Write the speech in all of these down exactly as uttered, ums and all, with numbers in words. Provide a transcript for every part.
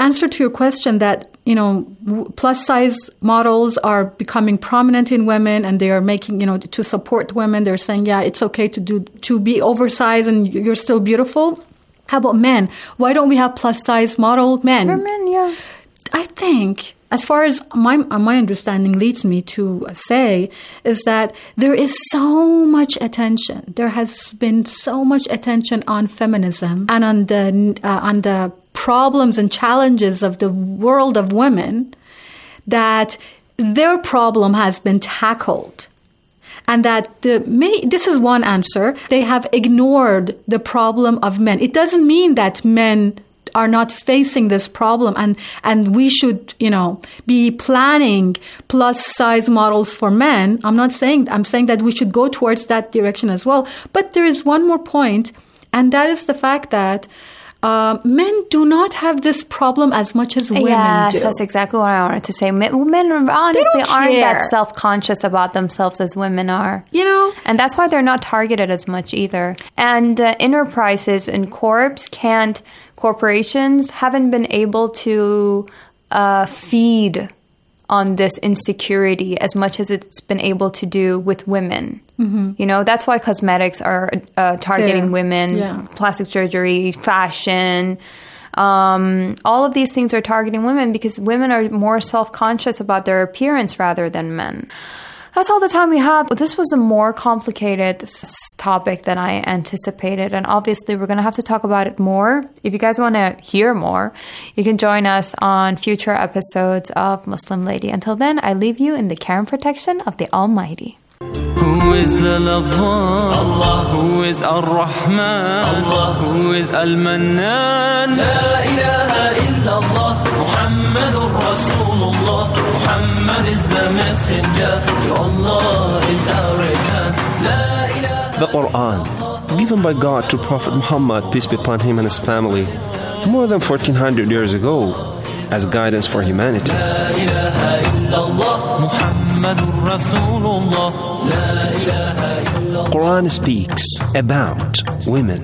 answer to your question that, you know, plus size models are becoming prominent in women and they are making, you know, to support women. They're saying, yeah, it's okay to do, to be oversized and you're still beautiful. How about men? Why don't we have plus size model men? For men, yeah. I think, as far as my my understanding leads me to say, is that there is so much attention. There has been so much attention on feminism and on the uh, on the problems and challenges of the world of women, that their problem has been tackled. And that the may, this is one answer. They have ignored the problem of men. It doesn't mean that men are not facing this problem and, and we should, you know, be planning plus size models for men. I'm not saying, I'm saying that we should go towards that direction as well. But there is one more point, and that is the fact that Uh, men do not have this problem as much as women yes, do. Yes, that's exactly what I wanted to say. Men, men honestly aren't care. that self-conscious about themselves as women are. You know? And that's why they're not targeted as much either. And uh, enterprises and corps can't, corporations haven't been able to uh, feed on this insecurity as much as it's been able to do with women. Mm-hmm. You know, that's why cosmetics are uh, targeting there. women, yeah. plastic surgery, fashion. Um, all of these things are targeting women because women are more self-conscious about their appearance rather than men. That's all the time we have. But this was a more complicated topic than I anticipated. And obviously, we're going to have to talk about it more. If you guys want to hear more, you can join us on future episodes of Muslim Lady. Until then, I leave you in the care and protection of the Almighty. Who is the lover? Allah. Who is Ar-Rahman? Allah. Who is Al-Mannan? La ilaha illallah. Muhammadur Rasulullah. Muhammad is the messenger. To Allah is our return. La ilaha. The Quran, given by God to Prophet Muhammad, peace be upon him and his family, more than fourteen hundred years ago, as guidance for humanity. La ilaha illallah. Muhammadur Rasulullah. La ilaha illallah. Quran speaks about women.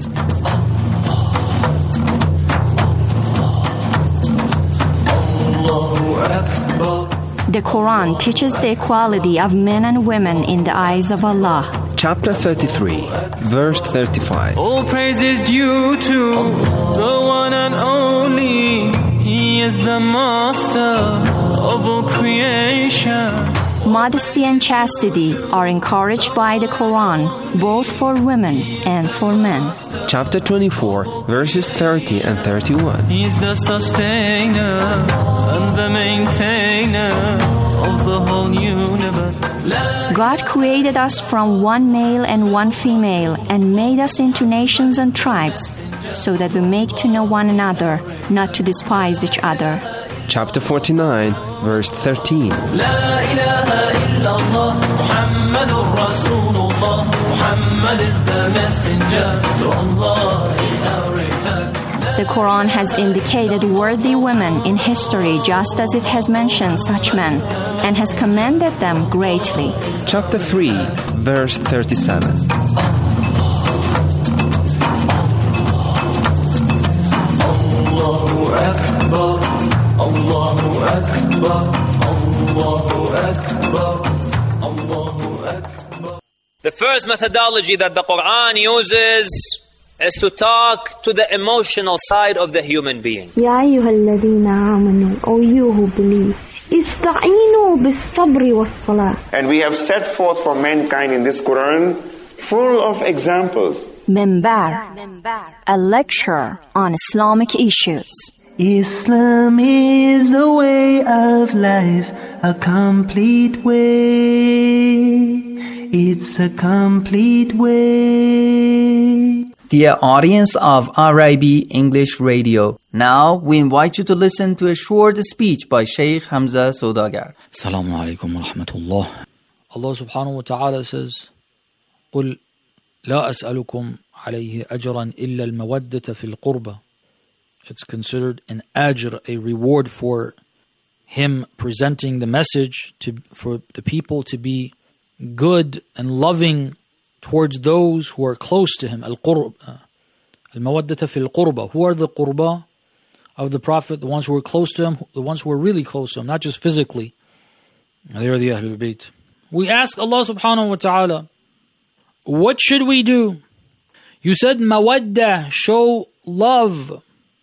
The Quran teaches the equality of men and women in the eyes of Allah. Chapter thirty-three, verse thirty-five. All praise is due to the one and only. He is the master of all creation. Modesty and chastity are encouraged by the Quran, both for women and for men. Chapter twenty-four, verses thirty and thirty-one. He is the sustainer and the maintainer of the whole universe. God created us from one male and one female and made us into nations and tribes, so that we make to know one another, not to despise each other. Chapter forty-nine, verse thirteen. La ilaha illallah, Muhammadur Rasulullah. Muhammad is the messenger. To Allah is our return. The Quran has indicated worthy women in history just as it has mentioned such men, and has commended them greatly. Chapter three, verse thirty-seven. Allahu Akbar, Allahu Akbar, Allahu Akbar, Allahu Akbar. The first methodology that the Quran uses is to talk to the emotional side of the human being. Ya ayyuhalladhina amanu, O you who believe, ista'inu bis-sabri was-salah. And we have set forth for mankind in this Quran full of examples. Minbar, a lecture on Islamic issues. Islam is a way of life, a complete way. It's a complete way. Dear audience of R I B English Radio, now we invite you to listen to a short speech by Sheikh Hamza Saudagar. Assalamu alaikum wa rahmatullah. Allah subhanahu wa ta'ala says, قُلْ لَا أَسْأَلُكُمْ عَلَيْهِ أَجْرًا إِلَّا الْمَوَدَّةَ فِي الْقُرْبَةِ. It's considered an ajr, a reward for him presenting the message to for the people to be good and loving towards those who are close to him. Al-qurb, al-mawaddata fil qurba. Who are the qurba? of the Prophet, the ones who were close to him, the ones who were really close to him, not just physically. They are the Ahlul Bayt. We ask Allah subhanahu wa ta'ala, what should we do? You said mawaddah, show love.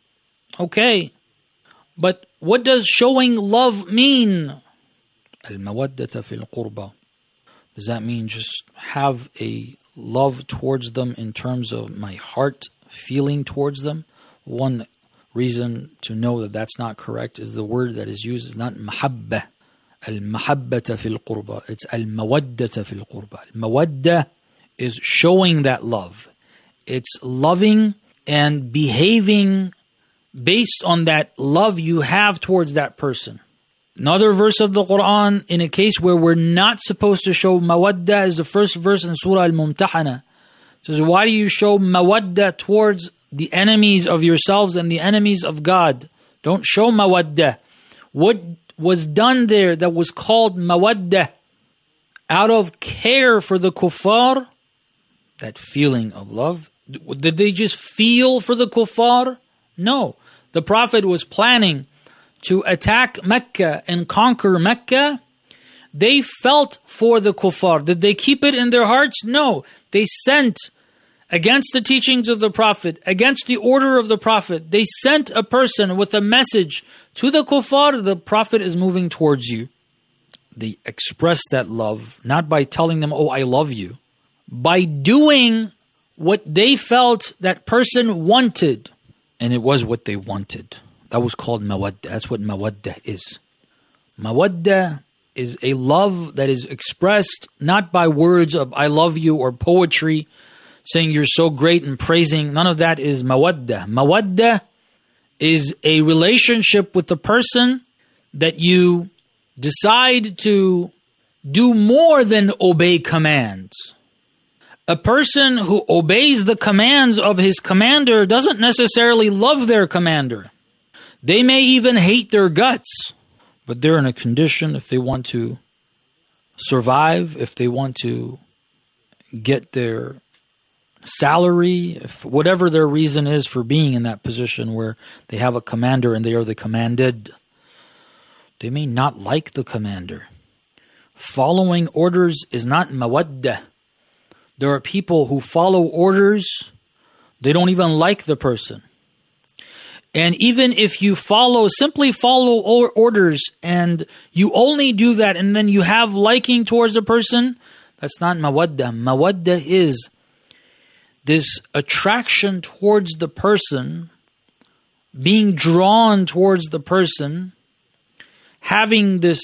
Okay. But what does showing love mean? Al-mawaddata fil qurba. Does that mean just have a love towards them in terms of my heart feeling towards them? One reason to know that that's not correct is the word that is used is not mahabba. Al-mahabbata fil qurba. It's al-mawaddata fil qurba. Al-mawadda is showing that love. It's loving and behaving based on that love you have towards that person. Another verse of the Quran, in a case where we're not supposed to show mawadda, is the first verse in Surah Al-Mumtahana. It says, why do you show mawadda towards the enemies of yourselves and the enemies of God? Don't show mawadda. What was done there that was called mawadda out of care for the kuffar, that feeling of love, did they just feel for the kuffar? No. The Prophet was planning to attack Mecca and conquer Mecca. They felt for the kuffar. Did they keep it in their hearts? No. They sent, against the teachings of the Prophet, against the order of the Prophet, they sent a person with a message to the kuffar, the Prophet is moving towards you. They expressed that love, not by telling them, oh, I love you, by doing what they felt that person wanted. And it was what they wanted. That was called mawadda. That's what mawadda is. Mawadda is a love that is expressed not by words of I love you or poetry, saying you're so great and praising. None of that is mawadda. Mawadda is a relationship with the person that you decide to do more than obey commands. A person who obeys the commands of his commander doesn't necessarily love their commander. They may even hate their guts, but they're in a condition, if they want to survive, if they want to get their salary, if whatever their reason is for being in that position where they have a commander and they are the commanded, they may not like the commander. Following orders is not mawadda. There are people who follow orders, they don't even like the person. And even if you follow, simply follow orders and you only do that and then you have liking towards a person, that's not mawadda. Mawadda is this attraction towards the person, being drawn towards the person, having this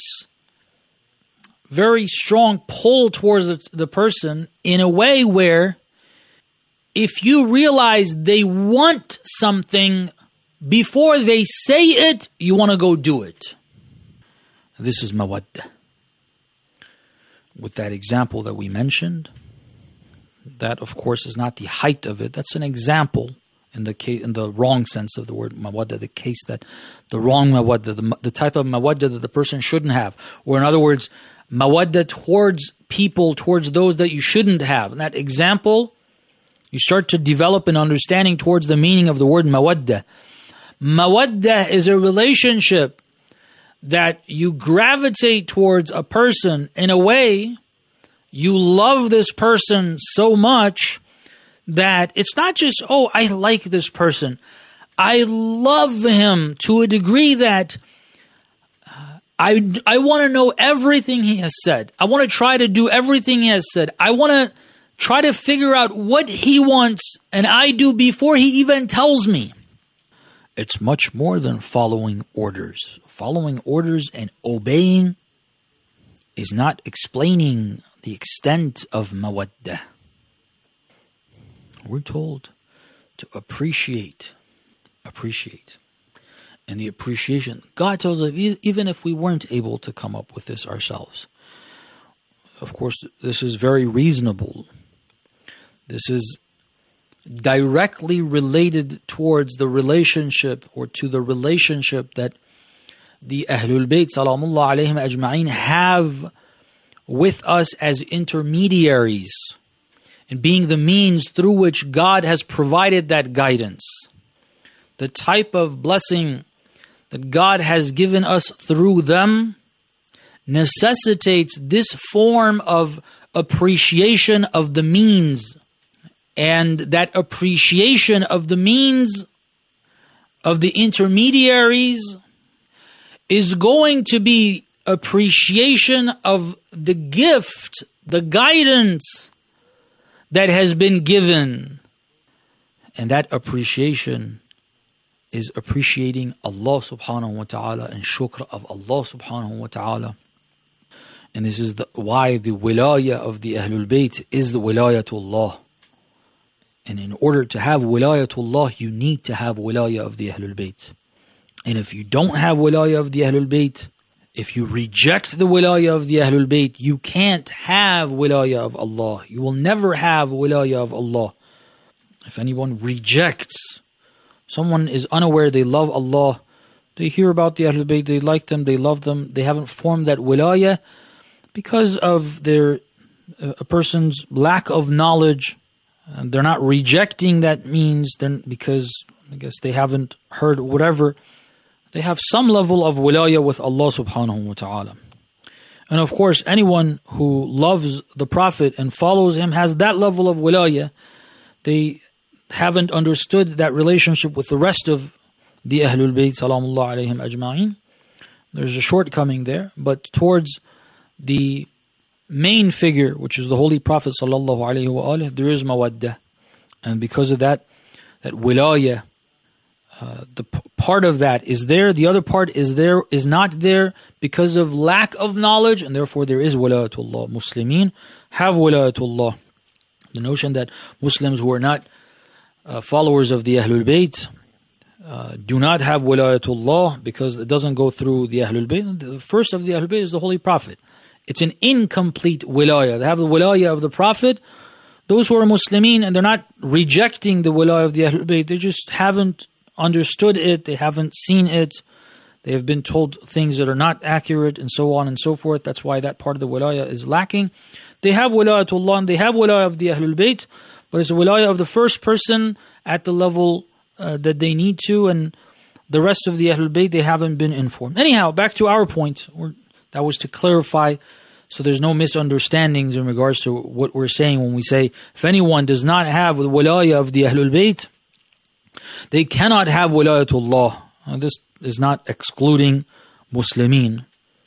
very strong pull towards the, the person in a way where if you realize they want something before they say it, you want to go do it. This is mawadda. With that example that we mentioned, that of course is not the height of it. That's an example in the case, in the wrong sense of the word mawadda, the case that the wrong mawadda, the, the type of mawadda that the person shouldn't have. Or in other words, mawadda towards people, towards those that you shouldn't have. In that example, you start to develop an understanding towards the meaning of the word mawadda. Mawadda is a relationship that you gravitate towards a person in a way you love this person so much that it's not just, oh, I like this person. I love him to a degree that I, I want to know everything he has said. I want to try to do everything he has said. I want to try to figure out what he wants and I do before he even tells me. It's much more than following orders. Following orders and obeying is not explaining the extent of mawadda. We're told to appreciate, appreciate. And the appreciation, God tells us, even if we weren't able to come up with this ourselves, of course, this is very reasonable. This is directly related towards the relationship or to the relationship that the Ahlul Bayt salamullah alayhim ajma'in have with us as intermediaries and being the means through which God has provided that guidance. The type of blessing that God has given us through them necessitates this form of appreciation of the means. And that appreciation of the means of the intermediaries is going to be appreciation of the gift, the guidance that has been given. And that appreciation is appreciating Allah subhanahu wa ta'ala and shukr of Allah subhanahu wa ta'ala. And this is the, why the wilayah of the Ahlul Bayt is the wilayatullah. And in order to have wilayatullah, you need to have wilayah of the Ahlul Bayt. And if you don't have wilayah of the Ahlul Bayt, if you reject the wilayah of the Ahlul Bayt, you can't have wilayah of Allah. You will never have wilayah of Allah. If anyone rejects, someone is unaware, they love Allah, they hear about the Ahlul Bayt, they like them, they love them, they haven't formed that wilayah because of their a person's lack of knowledge. And they're not rejecting that means then because I guess they haven't heard whatever. They have some level of wilayah with Allah subhanahu wa ta'ala. And of course, anyone who loves the Prophet and follows him has that level of wilayah. They haven't understood that relationship with the rest of the Ahlul Bayt salamullah alayhim ajma'in. There's a shortcoming there, but towards the main figure, which is the Holy Prophet sallallahu alaihi wa alihi, there is mawaddah. And because of that, that wilayah, uh, the p- part of that is there, the other part is there, is not there because of lack of knowledge, and therefore there is wilayatullah. Muslimin have wilayatullah. The notion that Muslims who are not uh, followers of the Ahlul Bayt uh, do not have wilayatullah because it doesn't go through the Ahlul Bayt. The first of the Ahlul Bayt is the Holy Prophet. It's an incomplete wilayah. They have the wilayah of the Prophet. Those who are Muslimin and they're not rejecting the wilayah of the Ahlul Bayt, they just haven't understood it, they haven't seen it, they have been told things that are not accurate and so on and so forth. That's why that part of the wilayah is lacking. They have wilayatullah and they have wilayah of the Ahlul Bayt, but it's a wilayah of the first person at the level uh, that they need to, and the rest of the Ahlul Bayt, they haven't been informed. Anyhow, back to our point. We're That was to clarify so there's no misunderstandings in regards to what we're saying when we say if anyone does not have the wilayah of the Ahlul Bayt, they cannot have wilayatullah. And this is not excluding Muslimin.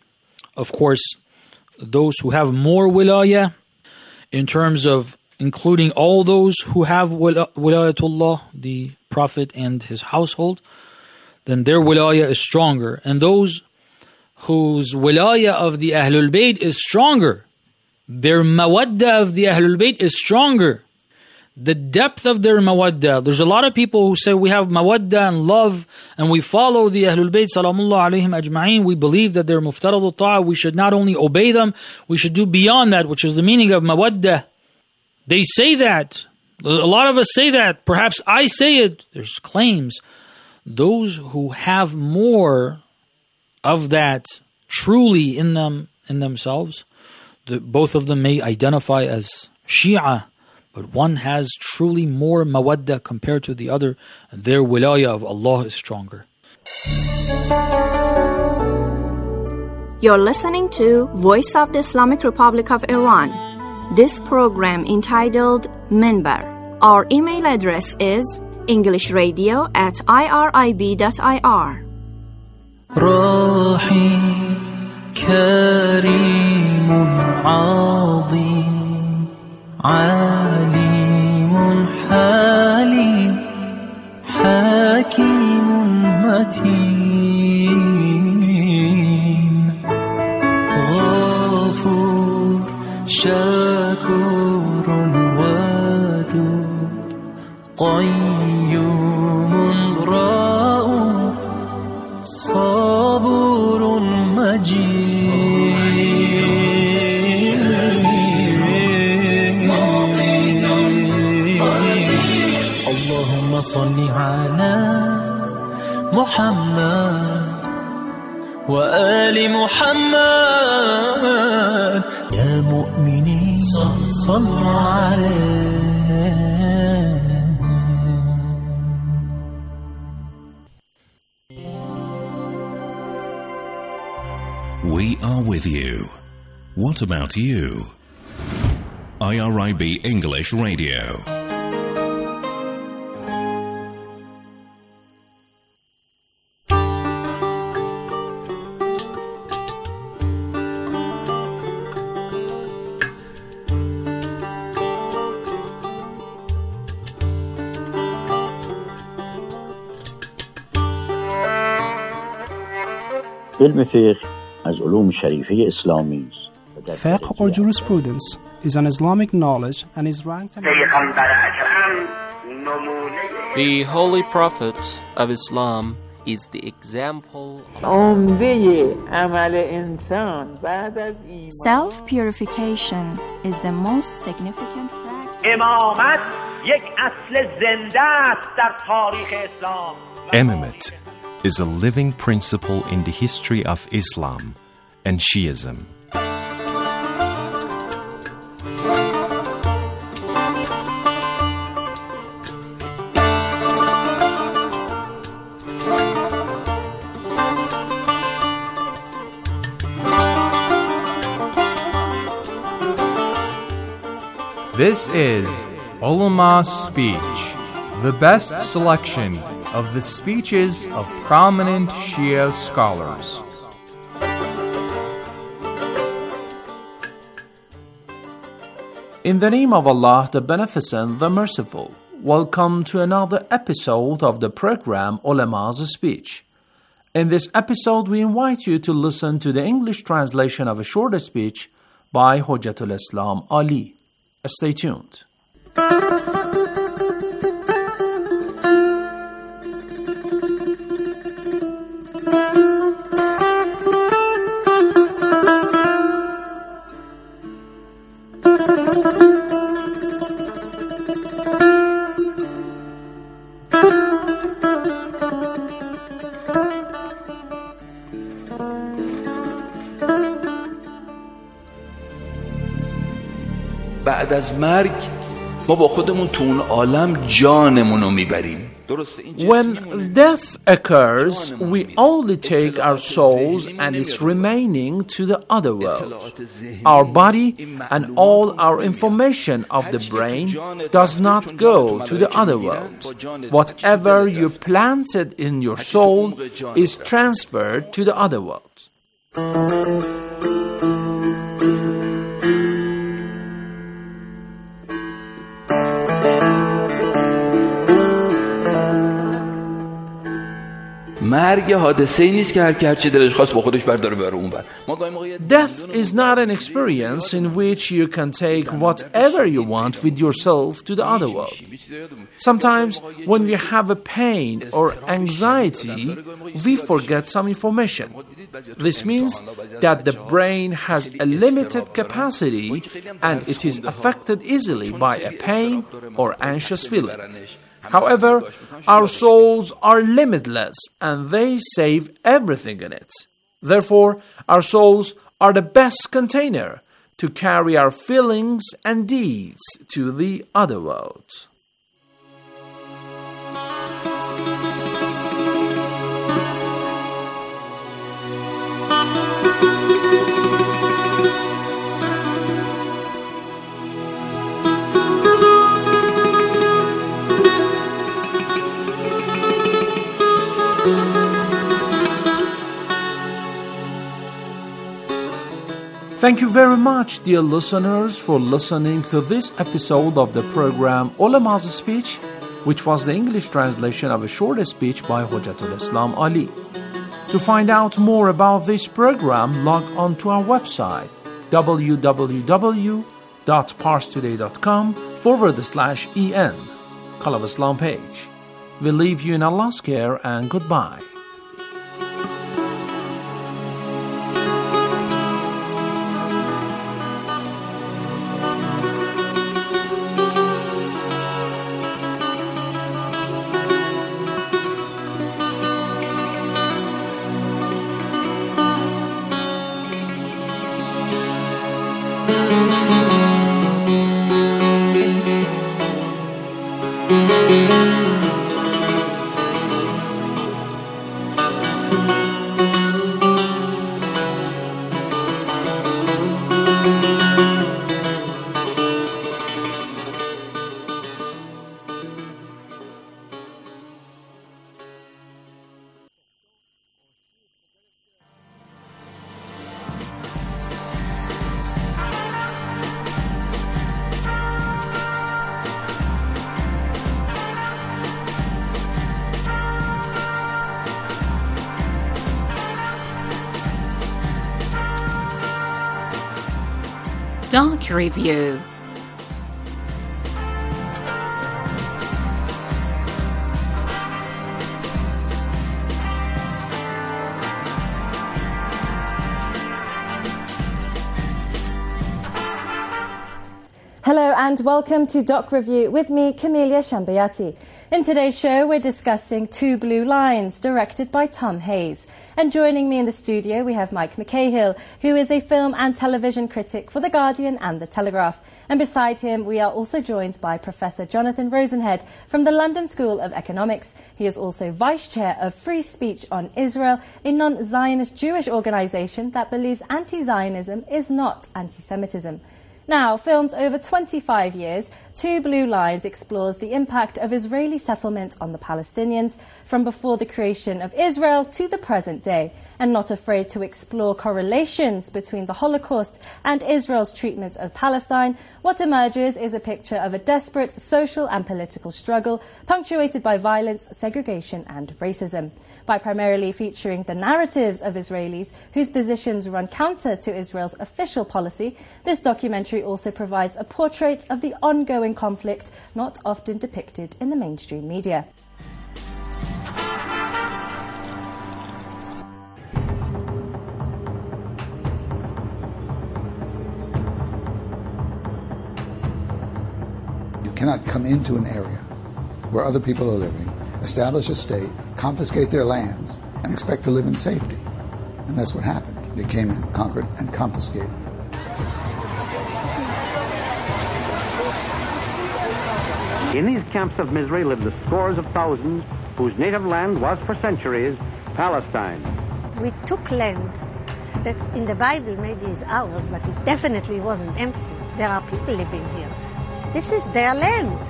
Of course, those who have more wilayah, in terms of including all those who have wilayatullah, the Prophet and his household, then their wilayah is stronger. And those whose wilayah of the Ahlul Bayt is stronger, their mawaddah of the Ahlul Bayt is stronger. The depth of their mawaddah. There's a lot of people who say we have mawaddah and love and we follow the Ahlul Bayt salamullah alayhim ajma'in. We believe that they're muftarad al-ta'a. We should not only obey them, we should do beyond that, which is the meaning of mawaddah. They say that. A lot of us say that. Perhaps I say it. There's claims. Those who have more of that truly in them, in themselves, the, both of them may identify as Shia, but one has truly more mawaddah compared to the other. Their wilayah of Allah is stronger. You're listening to Voice of the Islamic Republic of Iran. This program entitled Minbar. Our email address is englishradio at irib dot ir. رحيم كريم عظيم عليم حليم حكيم متين غفور شكور ودود قيوم رؤوف صبور مجيد اللهم صل على محمد وآل محمد يا مؤمنين صلوا عليه. We are with you. What about you? I R I B English Radio. علم فقه از علوم شریفه اسلامی است. Fiqh or jurisprudence is an Islamic knowledge and is ranked in The Holy Prophet of Islam is the example Self-purification is the most significant fact. امامت یک اصل زنده است در تاریخ اسلام. Imamate is a living principle in the history of Islam and Shiism. This is Ulama's Speech, the best selection of the speeches of prominent Shia scholars. In the name of Allah, the Beneficent, the Merciful, welcome to another episode of the program Ulama's Speech. In this episode, we invite you to listen to the English translation of a short speech by Hujjatul Islam Ali. Stay tuned. بعد از مرگ ما با خودمون تو اون عالم جانمون رو میبریم. When death occurs, we only take our souls and its remaining to the other world. Our body and all our information of the brain does not go to the other world. Whatever you planted in your soul is transferred to the other world. مرگ حادثه‌ای نیست که هر کی هر چی دلش خواست با خودش برداره بره اونور. Death is not an experience in which you can take whatever you want with yourself to the other world. Sometimes when we have a pain or anxiety, we forget some information. This means that the brain has a limited capacity and it is affected easily by a pain or anxious feeling. However, our souls are limitless and they save everything in it. Therefore, our souls are the best container to carry our feelings and deeds to the other world. Thank you very much, dear listeners, for listening to this episode of the program Ulama's Speech, which was the English translation of a short speech by Hujjatul Islam Ali. To find out more about this program, log on to our website w w w dot parstoday dot com forward slash en, Call of Islam page. We leave you in Allah's care and goodbye. Doc Review. Hello and welcome to Doc Review with me, Camelia Shambayati. In today's show, we're discussing Two Blue Lines, directed by Tom Hayes. And joining me in the studio, we have Mike McCahill, who is a film and television critic for The Guardian and The Telegraph. And beside him, we are also joined by Professor Jonathan Rosenhead from the London School of Economics. He is also Vice Chair of Free Speech on Israel, a non-Zionist Jewish organisation that believes anti-Zionism is not anti-Semitism. Now, filmed over twenty-five years, Two Blue Lines explores the impact of Israeli settlement on the Palestinians from before the creation of Israel to the present day, and not afraid to explore correlations between the Holocaust and Israel's treatment of Palestine. What emerges is a picture of a desperate social and political struggle punctuated by violence, segregation and racism. By primarily featuring the narratives of Israelis whose positions run counter to Israel's official policy, this documentary also provides a portrait of the ongoing conflict not often depicted in the mainstream media. You cannot come into an area where other people are living, establish a state, confiscate their lands, and expect to live in safety. And that's what happened. They came in, conquered, and confiscated. In these camps of misery lived the scores of thousands whose native land was for centuries Palestine. We took land that in the Bible maybe is ours, but it definitely wasn't empty. There are people living here. This is their land.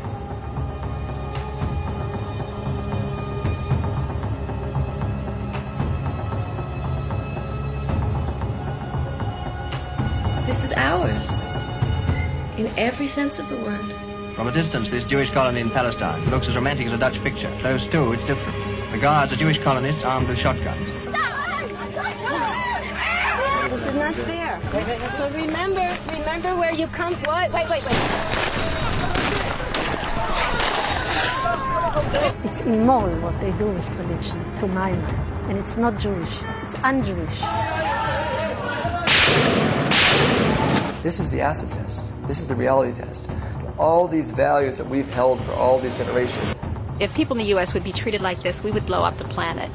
This is ours, in every sense of the word. From a distance, this Jewish colony in Palestine looks as romantic as a Dutch picture. Close to, it's different. The guards are Jewish colonists armed with shotguns. This is not fair. So remember, remember where you come from. Wait, wait, wait, wait. It's immoral what they do with religion, to my mind. And it's not Jewish. It's un-Jewish. This is the acid test. This is the reality test. All these values that we've held for all these generations. If people in the U S would be treated like this, we would blow up the planet.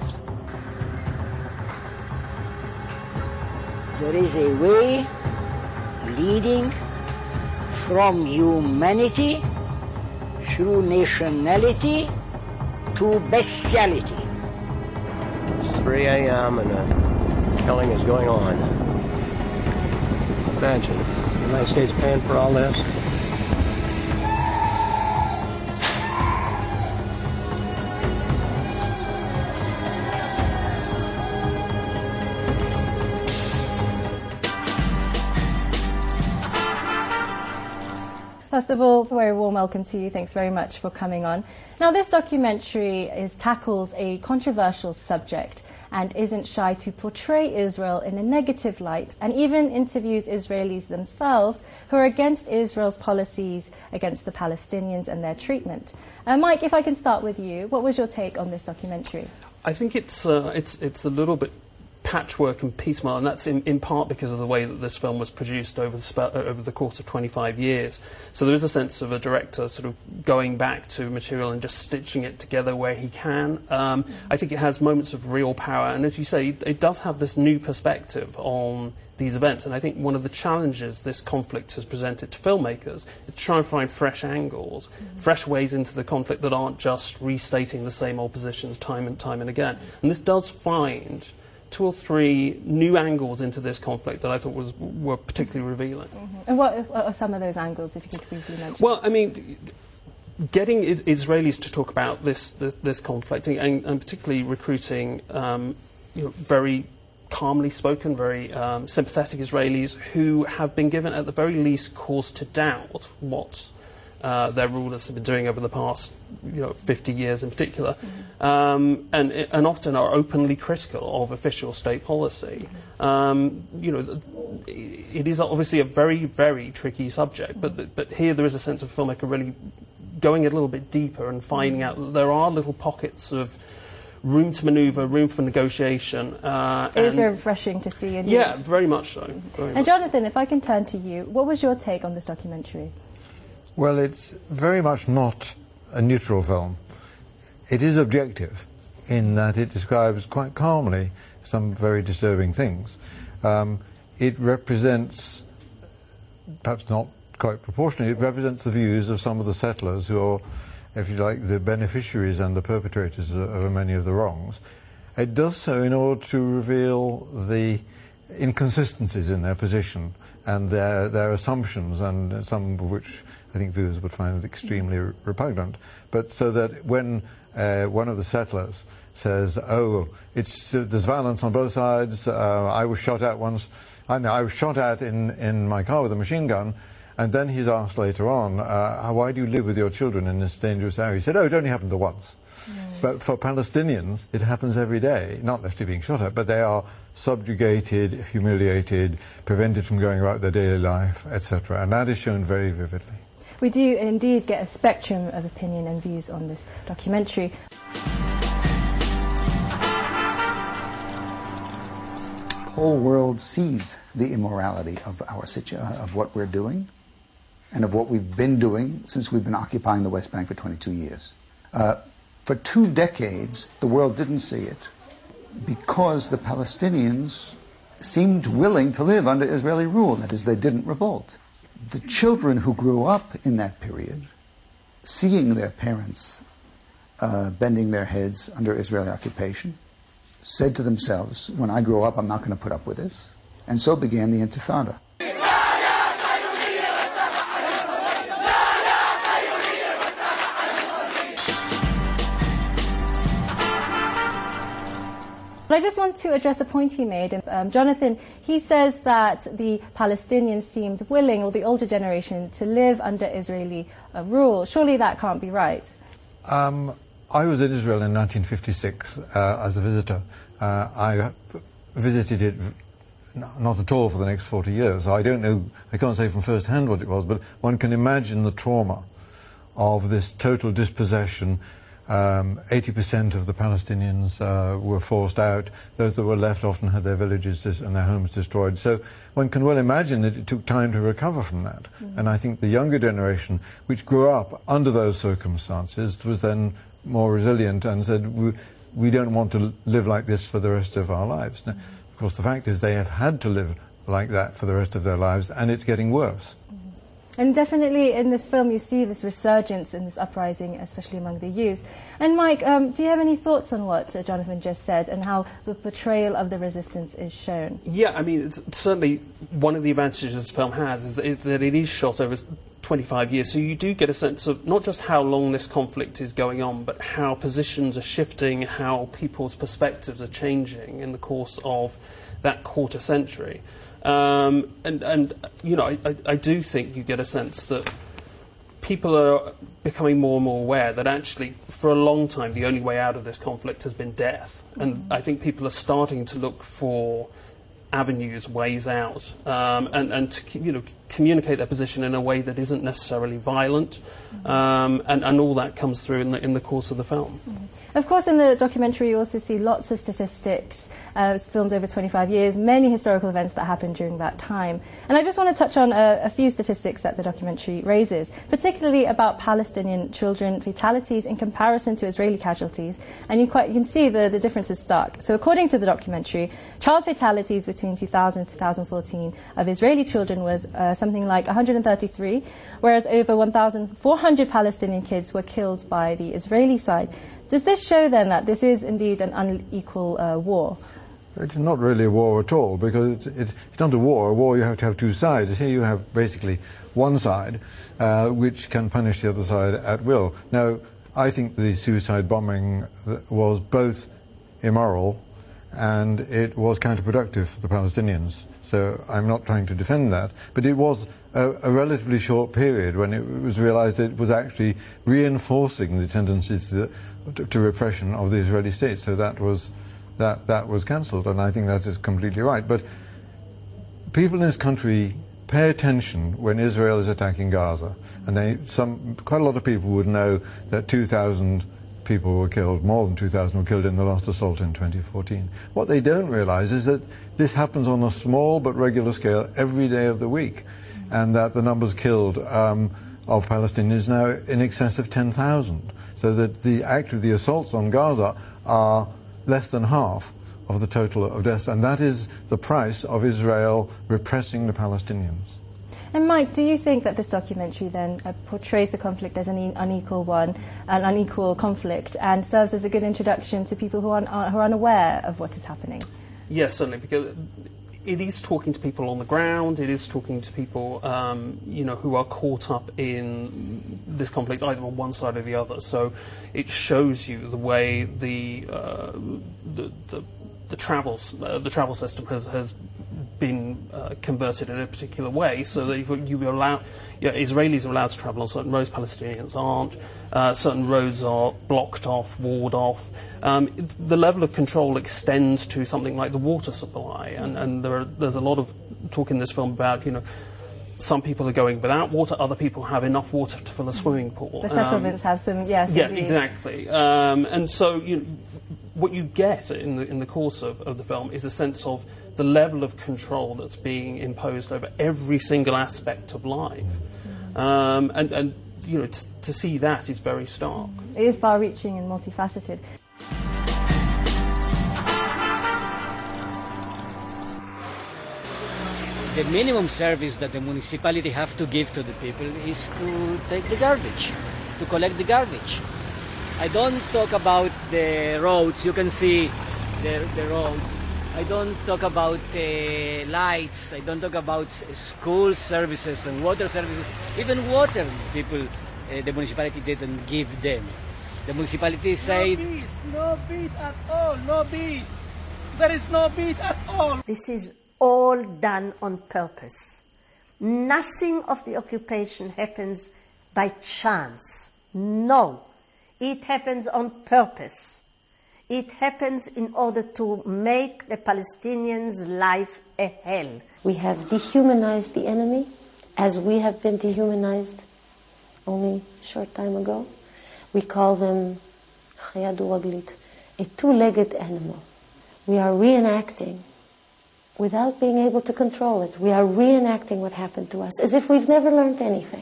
There is a way leading from humanity through nationality to bestiality. It's three a.m. and uh, killing is going on. Imagine, the United States paying for all this. First of all, a very warm welcome to you. Thanks very much for coming on. Now, this documentary is, tackles a controversial subject and isn't shy to portray Israel in a negative light, and even interviews Israelis themselves who are against Israel's policies against the Palestinians and their treatment. Uh, Mike, if I can start with you, what was your take on this documentary? I think it's uh, it's it's a little bit patchwork and piecemeal, and that's in, in part because of the way that this film was produced over the, spe- over the course of twenty-five years. So there is a sense of a director sort of going back to material and just stitching it together where he can. Um, mm-hmm. I think it has moments of real power, and as you say, it, it does have this new perspective on these events, and I think one of the challenges this conflict has presented to filmmakers is to try and find fresh angles, mm-hmm. fresh ways into the conflict that aren't just restating the same old positions time and time and again. And this does find two or three new angles into this conflict that I thought was were particularly revealing. Mm-hmm. And what are some of those angles, if you could briefly mention? Well, I mean, getting I- Israelis to talk about this this, this conflict, and, and particularly recruiting um, you know, very calmly spoken, very um, sympathetic Israelis who have been given, at the very least, cause to doubt what uh, their rulers have been doing over the past, you know, fifty years in particular, mm-hmm. um, and and often are openly critical of official state policy. Um, you know, it is obviously a very, very tricky subject, but but here there is a sense of filmmaker really going a little bit deeper and finding out that there are little pockets of room to manoeuvre, room for negotiation. Uh, it is very refreshing to see. Indeed. Yeah, very much so. Very and much Jonathan, so. If I can turn to you, what was your take on this documentary? Well, it's very much not a neutral film. It is objective in that it describes quite calmly some very disturbing things. Um, it represents, perhaps not quite proportionally, it represents the views of some of the settlers who are, if you like, the beneficiaries and the perpetrators of, of many of the wrongs. It does so in order to reveal the inconsistencies in their position and their, their assumptions, and some of which I think viewers would find extremely re repugnant. But so that when uh, one of the settlers says, oh, it's, uh, there's violence on both sides, uh, I was shot at once, I know, I was shot at in, in my car with a machine gun, and then he's asked later on, uh, why do you live with your children in this dangerous area? He said, oh, it only happened once. Mm. But for Palestinians, it happens every day, not necessarily being shot at, but they are subjugated, humiliated, prevented from going about their daily life, et cetera. And that is shown very vividly. We do indeed get a spectrum of opinion and views on this documentary. The whole world sees the immorality of our situ uh, of what we're doing and of what we've been doing since we've been occupying the West Bank for twenty-two years. Uh, for two decades, the world didn't see it because the Palestinians seemed willing to live under Israeli rule. That is, they didn't revolt. The children who grew up in that period, seeing their parents uh, bending their heads under Israeli occupation, said to themselves, when I grow up, I'm not going to put up with this. And so began the Intifada. But I just want to address a point he made. Um, Jonathan, he says that the Palestinians seemed willing, or the older generation, to live under Israeli uh, rule. Surely that can't be right. Um, I was in Israel in nineteen fifty-six uh, as a visitor. Uh, I visited it not at all for the next forty years. I don't know, I can't say from first hand what it was, but one can imagine the trauma of this total dispossession. Um, eighty percent of the Palestinians uh, were forced out. Those that were left often had their villages and their homes destroyed. So one can well imagine that it took time to recover from that. Mm-hmm. And I think the younger generation, which grew up under those circumstances, was then more resilient and said, we, we don't want to live like this for the rest of our lives. Now, of course, the fact is they have had to live like that for the rest of their lives, and it's getting worse. And definitely in this film you see this resurgence in this uprising, especially among the youth. And Mike, um, do you have any thoughts on what uh, Jonathan just said and how the portrayal of the resistance is shown? Yeah, I mean, it's certainly one of the advantages this film has is that it, that it is shot over twenty-five years, so you do get a sense of not just how long this conflict is going on, but how positions are shifting, how people's perspectives are changing in the course of that quarter century. Um, and, and, you know, I, I, I do think you get a sense that people are becoming more and more aware that actually, for a long time, the only way out of this conflict has been death. Mm-hmm. And I think people are starting to look for avenues, ways out, um, and, and to, you know, communicate their position in a way that isn't necessarily violent. Mm-hmm. um, and, and all that comes through in the, in the course of the film. Mm-hmm. Of course, in the documentary you also see lots of statistics. Uh, it was filmed over twenty-five years, many historical events that happened during that time. And I just want to touch on a, a few statistics that the documentary raises, particularly about Palestinian children fatalities in comparison to Israeli casualties. And you, quite, you can see the, the difference is stark. So according to the documentary, child fatalities between two thousand and two thousand fourteen of Israeli children was uh, something like one hundred thirty-three, whereas over one thousand four hundred Palestinian kids were killed by the Israeli side. Does this show then that this is indeed an unequal uh, war? It's not really a war at all, because it's, it's not a war. A war, you have to have two sides. Here you have basically one side, uh, which can punish the other side at will. Now, I think the suicide bombing was both immoral and it was counterproductive for the Palestinians. So I'm not trying to defend that, but it was a, a relatively short period when it was realized it was actually reinforcing the tendencies to, to, to repression of the Israeli state. So that was that that was cancelled, and I think that is completely right. But people in this country pay attention when Israel is attacking Gaza, and they some quite a lot of people would know that two thousand people were killed, more than two thousand were killed in the last assault in twenty fourteen. What they don't realize is that this happens on a small but regular scale every day of the week, and that the numbers killed um, of Palestinians now in excess of ten thousand. So that the actually the assaults on Gaza are less than half of the total of deaths, and that is the price of Israel repressing the Palestinians. And Mike, do you think that this documentary then uh, portrays the conflict as an e- unequal one, an unequal conflict, and serves as a good introduction to people who are, are, who are unaware of what is happening? Yes, certainly, because it is talking to people on the ground, it is talking to people, um, you know, who are caught up in this conflict either on one side or the other. So it shows you the way the uh, the, the, the travel uh, the travel system has has been uh, converted in a particular way, so that you, you allow you know, Israelis are allowed to travel on certain roads, Palestinians aren't. Uh, certain roads are blocked off, walled off. Um, the level of control extends to something like the water supply, and, and there are, there's a lot of talk in this film about, you know, some people are going without water, other people have enough water to fill a swimming pool. The settlements um, have swimming, yes, yeah, indeed. exactly. Um, and so, you know, what you get in the in the course of, of the film is a sense of the level of control that's being imposed over every single aspect of life. Um, and, and, you know, t- to see that is very stark. It is far-reaching and multifaceted. The minimum service that the municipality have to give to the people is to take the garbage, to collect the garbage. I don't talk about the roads. You can see the, the roads. I don't talk about uh, lights. I don't talk about school services and water services. Even water, people, uh, the municipality didn't give them. The municipality said... No bees, no bees at all, no bees. There is no bees at all. This is all done on purpose. Nothing of the occupation happens by chance. No. It happens on purpose. It happens in order to make the Palestinians' life a hell. We have dehumanized the enemy as we have been dehumanized only a short time ago. We call them chaya duraglit, a two-legged animal. We are reenacting without being able to control it. We are reenacting what happened to us as if we've never learned anything.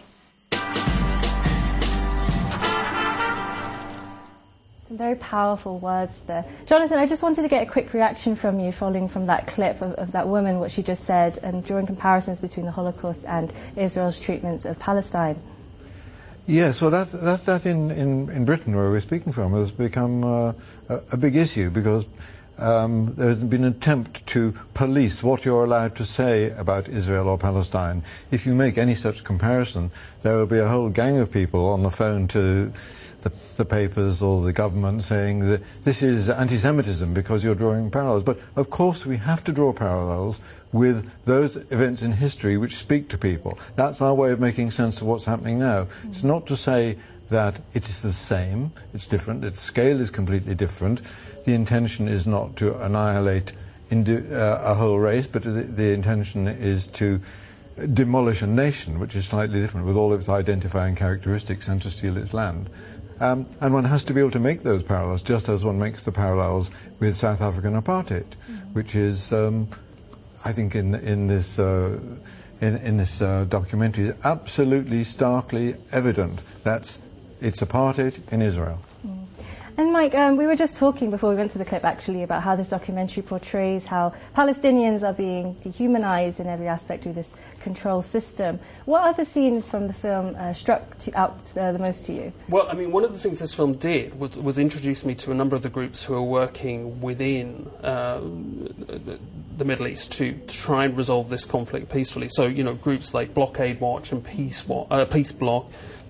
Some very powerful words there. Jonathan, I just wanted to get a quick reaction from you following from that clip of, of that woman, what she just said, and drawing comparisons between the Holocaust and Israel's treatment of Palestine. Yes, well, that, that, that in, in, in Britain, where we're speaking from, has become uh, a, a big issue because um, there has been an attempt to police what you're allowed to say about Israel or Palestine. If you make any such comparison, there will be a whole gang of people on the phone to The, the papers or the government saying that this is anti-Semitism because you're drawing parallels. But of course we have to draw parallels with those events in history which speak to people. That's our way of making sense of what's happening now. Mm-hmm. It's not to say that it is the same, it's different, its scale is completely different. The intention is not to annihilate indi- uh, a whole race, but the, the intention is to demolish a nation, which is slightly different, with all of its identifying characteristics, and to steal its land. Um, and one has to be able to make those parallels, just as one makes the parallels with South African apartheid, mm-hmm. which is, um, I think, in in this uh, in, in this uh, documentary, absolutely starkly evident. That's it's apartheid in Israel. Mm. And Mike, um, we were just talking before we went to the clip actually about how this documentary portrays how Palestinians are being dehumanized in every aspect through this control system. What other scenes from the film uh, struck to, out uh, the most to you? Well, I mean, one of the things this film did was, was introduce me to a number of the groups who are working within uh, the Middle East to, to try and resolve this conflict peacefully. So, you know, groups like Blockade Watch and Peace, Wa- uh, Peace Block,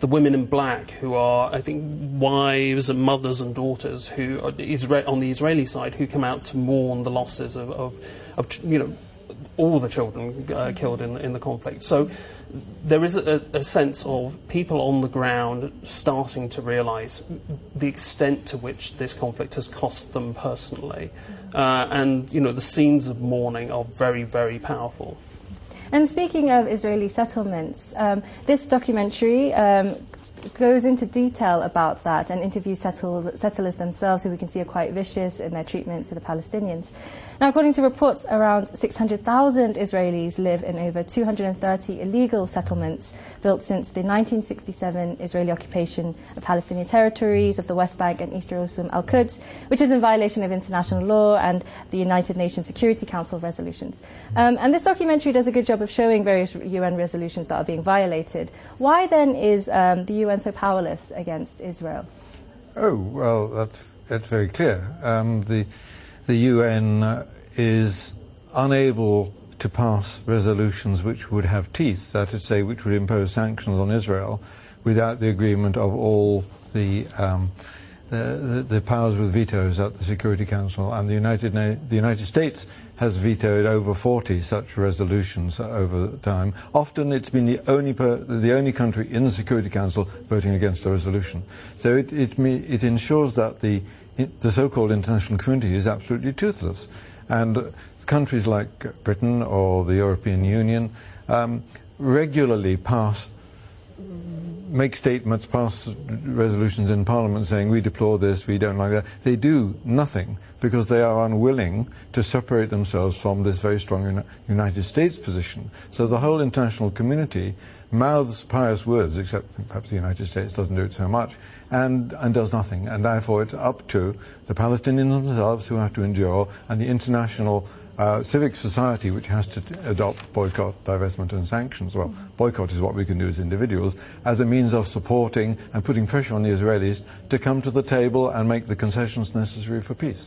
the women in black who are, I think, wives and mothers and daughters who are Isra- on the Israeli side who come out to mourn the losses of, of, of you know, all the children uh, killed in, in the conflict. So there is a, a sense of people on the ground starting to realise the extent to which this conflict has cost them personally. Uh, and, you know, the scenes of mourning are very, very powerful. And speaking of Israeli settlements, um, this documentary um, goes into detail about that and interviews settled, settlers themselves, who we can see are quite vicious in their treatment to the Palestinians. Now, according to reports, around six hundred thousand Israelis live in over two hundred thirty illegal settlements built since the nineteen sixty-seven Israeli occupation of Palestinian territories of the West Bank and East Jerusalem Al-Quds, which is in violation of international law and the United Nations Security Council resolutions. Um, and this documentary does a good job of showing various U N resolutions that are being violated. Why then is um, the U N so powerless against Israel? Oh, well, that's, that's very clear. Um, the, the U N uh, is unable to pass resolutions which would have teeth, that is to say, which would impose sanctions on Israel without the agreement of all the, um, the, the powers with vetoes at the Security Council. And the United, Na- the United States has vetoed over forty such resolutions over time. Often it's been the only, per- the only country in the Security Council voting against a resolution. So it, it, me- it ensures that the, it, the so-called international community is absolutely toothless. And uh, countries like Britain or the European Union um, regularly pass, make statements, pass resolutions in Parliament saying we deplore this, we don't like that. They do nothing because they are unwilling to separate themselves from this very strong uni- United States position. So the whole international community mouths pious words, except perhaps the United States doesn't do it so much, and, and does nothing. And therefore it's up to the Palestinians themselves who have to endure, and the international uh, civic society which has to t- adopt boycott, divestment and sanctions. Well, boycott is what we can do as individuals, as a means of supporting and putting pressure on the Israelis to come to the table and make the concessions necessary for peace.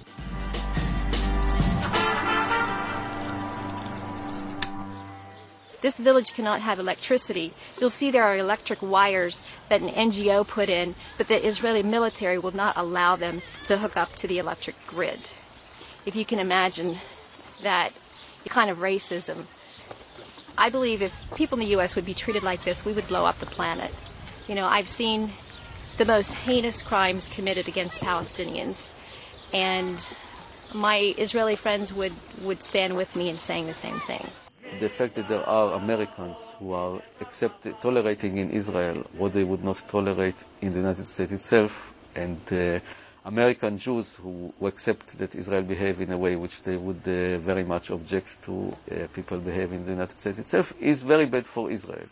This village cannot have electricity. You'll see there are electric wires that an N G O put in, but the Israeli military will not allow them to hook up to the electric grid. If you can imagine that kind of racism. I believe if people in the U S would be treated like this, we would blow up the planet. You know, I've seen the most heinous crimes committed against Palestinians, and my Israeli friends would, would stand with me in saying the same thing. The fact that there are Americans who are accept, tolerating in Israel what they would not tolerate in the United States itself, and uh, American Jews who, who accept that Israel behave in a way which they would uh, very much object to uh, people behave in the United States itself, is very bad for Israel.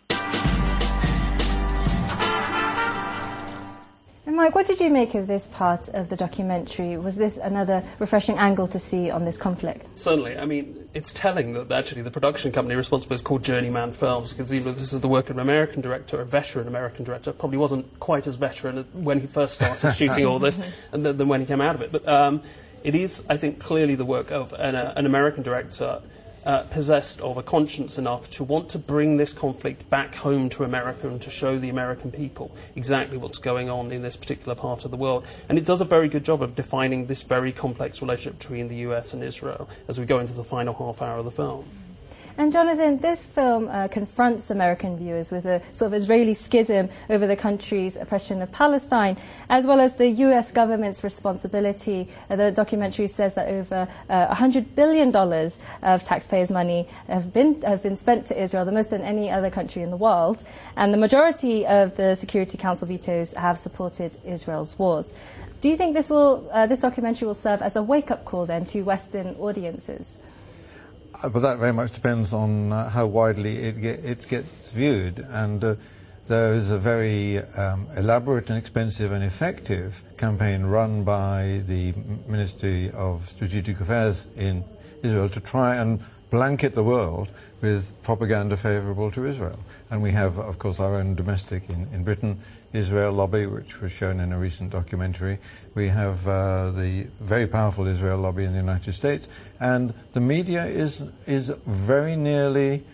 And Mike, what did you make of this part of the documentary? Was this another refreshing angle to see on this conflict? Certainly. I mean, it's telling that actually the production company responsible is called Journeyman Films, because even this is the work of an American director, a veteran American director, probably wasn't quite as veteran when he first started shooting all this and than, than when he came out of it. But um, it is, I think, clearly the work of an, uh, an American director Uh, possessed of a conscience enough to want to bring this conflict back home to America and to show the American people exactly what's going on in this particular part of the world. And it does a very good job of defining this very complex relationship between the U S and Israel as we go into the final half hour of the film. And Jonathan, this film uh, confronts American viewers with a sort of Israeli schism over the country's oppression of Palestine, as well as the U S government's responsibility. Uh, the documentary says that over uh, one hundred billion dollars of taxpayers' money have been have been spent to Israel, the most than any other country in the world, and the majority of the Security Council vetoes have supported Israel's wars. Do you think this will uh, this documentary will serve as a wake-up call then to Western audiences? Uh, but that very much depends on uh, how widely it, get, it gets viewed. And uh, there is a very um, elaborate and expensive and effective campaign run by the Ministry of Strategic Affairs in Israel to try and blanket the world with propaganda favourable to Israel. And we have, of course, our own domestic in, in Britain, Israel lobby, which was shown in a recent documentary. We have uh, the very powerful Israel lobby in the United States. And the media is is very nearly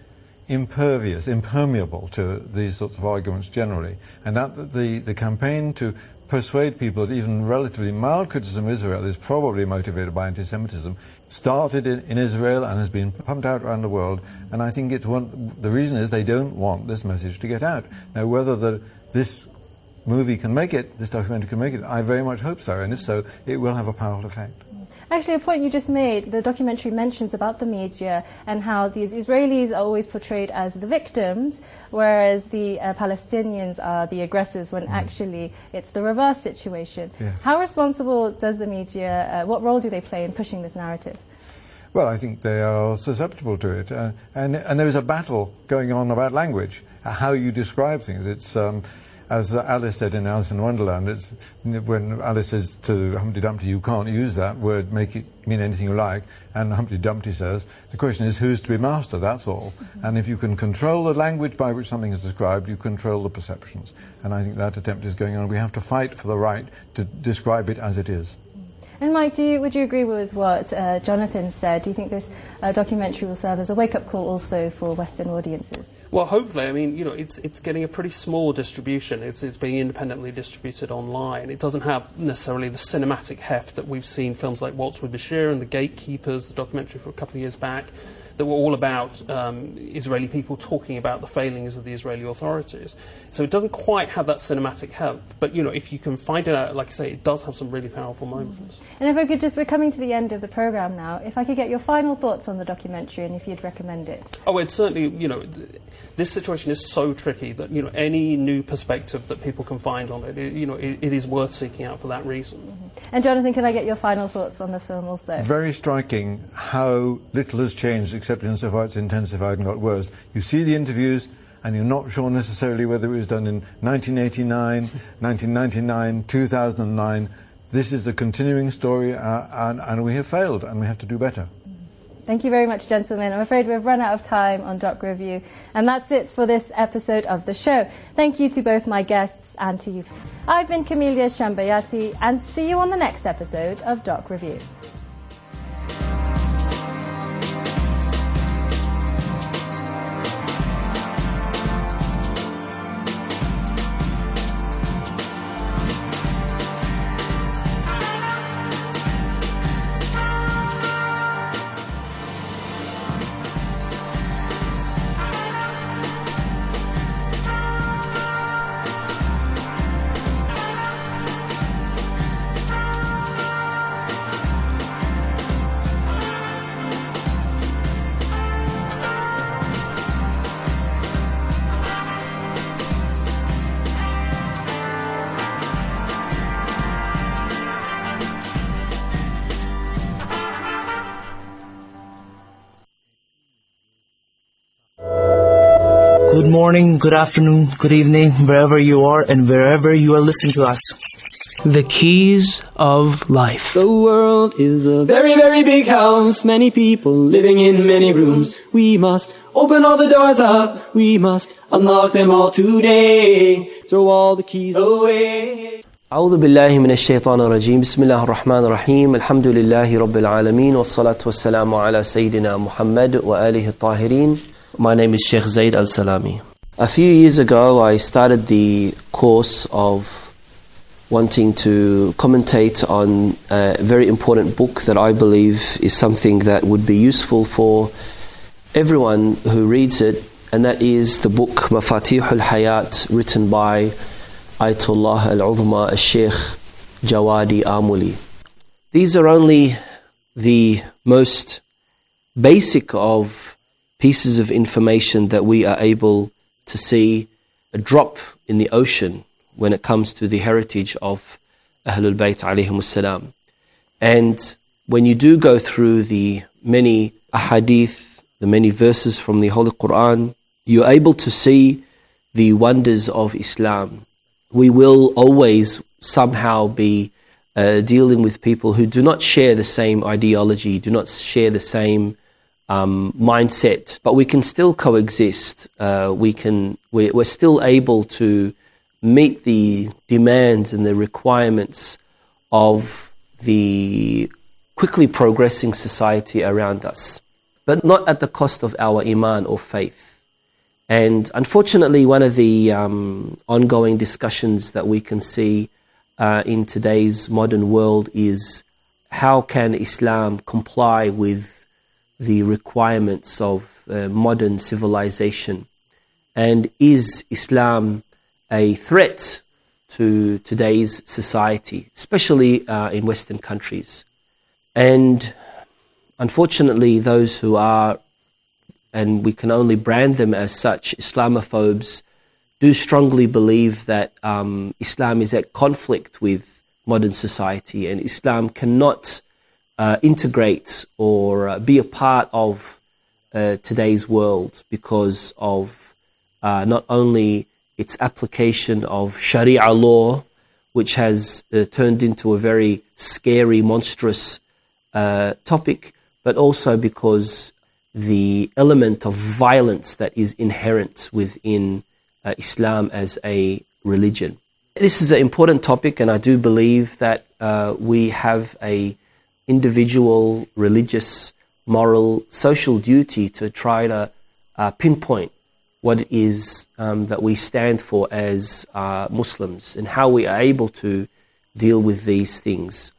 impervious, impermeable to these sorts of arguments generally. And that the, the campaign to persuade people that even relatively mild criticism of Israel is probably motivated by anti-Semitism started in, in Israel and has been pumped out around the world. And I think it's one, the reason is they don't want this message to get out. Now, whether the, this movie can make it, this documentary can make it, I very much hope so. And if so, it will have a powerful effect. Actually, a point you just made, the documentary mentions about the media and how these Israelis are always portrayed as the victims, whereas the uh, Palestinians are the aggressors, when mm. actually it's the reverse situation. Yeah. How responsible does the media, uh, what role do they play in pushing this narrative? Well, I think they are susceptible to it. Uh, and, and there is a battle going on about language, uh, how you describe things. It's... Um, As Alice said in Alice in Wonderland, it's when Alice says to Humpty Dumpty, you can't use that word, make it mean anything you like, and Humpty Dumpty says, the question is who's to be master, that's all. Mm-hmm. And if you can control the language by which something is described, you control the perceptions. And I think that attempt is going on. We have to fight for the right to describe it as it is. And Mike, do you, would you agree with what uh, Jonathan said? Do you think this uh, documentary will serve as a wake-up call also for Western audiences? Well, hopefully. I mean, you know, it's it's getting a pretty small distribution. It's it's being independently distributed online. It doesn't have necessarily the cinematic heft that we've seen films like Waltz with Bashir and The Gatekeepers, the documentary from a couple of years back, that were all about um, Israeli people talking about the failings of the Israeli authorities. So it doesn't quite have that cinematic help. But, you know, if you can find it out, like I say, it does have some really powerful moments. And if I could just, we're coming to the end of the programme now, if I could get your final thoughts on the documentary and if you'd recommend it. Oh, it's certainly, you know, th- this situation is so tricky that, you know, any new perspective that people can find on it, it you know, it, it is worth seeking out for that reason. Mm-hmm. And Jonathan, can I get your final thoughts on the film also? Very striking how little has changed except insofar it's intensified and got worse. You see the interviews and you're not sure necessarily whether it was done in nineteen eighty-nine, nineteen ninety-nine, two thousand nine. This is a continuing story uh, and, and we have failed and we have to do better. Thank you very much, gentlemen. I'm afraid we've run out of time on Doc Review. And that's it for this episode of the show. Thank you to both my guests and to you. I've been Camelia Shambayati, and see you on the next episode of Doc Review. Good morning, good afternoon, good evening, wherever you are and wherever you are listening to us. The keys of life. The world is a very, very big house. Many people living in many rooms. We must open all the doors up. We must unlock them all today. Throw all the keys away. أعوذ بالله من الشيطان الرجيم بسم الله الرحمن الرحيم الحمد لله رب العالمين والصلاة والسلام على سيدنا محمد وآله الطاهرين. My name is Sheikh Zaid Al-Salami. A few years ago I started the course of wanting to commentate on a very important book that I believe is something that would be useful for everyone who reads it, and that is the book Mafatih al-Hayat, written by Ayatollah al-Uzma al-Sheikh Jawadi Amuli. These are only the most basic of pieces of information that we are able to see, a drop in the ocean when it comes to the heritage of Ahlul Bayt alayhimus salam. And when you do go through the many ahadith, the many verses from the Holy Quran, you're able to see the wonders of Islam. We will always somehow be uh, dealing with people who do not share the same ideology, do not share the same Um, mindset, but we can still coexist. Uh, we can, we're, we're still able to meet the demands and the requirements of the quickly progressing society around us, but not at the cost of our iman or faith. And unfortunately, one of the um, ongoing discussions that we can see uh, in today's modern world is how can Islam comply with the requirements of uh, modern civilization? And is Islam a threat to today's society, especially uh, in Western countries? And unfortunately, those who are, and we can only brand them as such, Islamophobes, do strongly believe that um, Islam is at conflict with modern society, and Islam cannot uh, integrate or uh, be a part of uh, today's world because of uh, not only its application of Sharia law, which has uh, turned into a very scary, monstrous uh, topic, but also because the element of violence that is inherent within uh, Islam as a religion. This is an important topic, and I do believe that uh, we have a individual, religious, moral, social duty to try to uh, pinpoint what it is um, that we stand for as uh, Muslims and how we are able to deal with these things.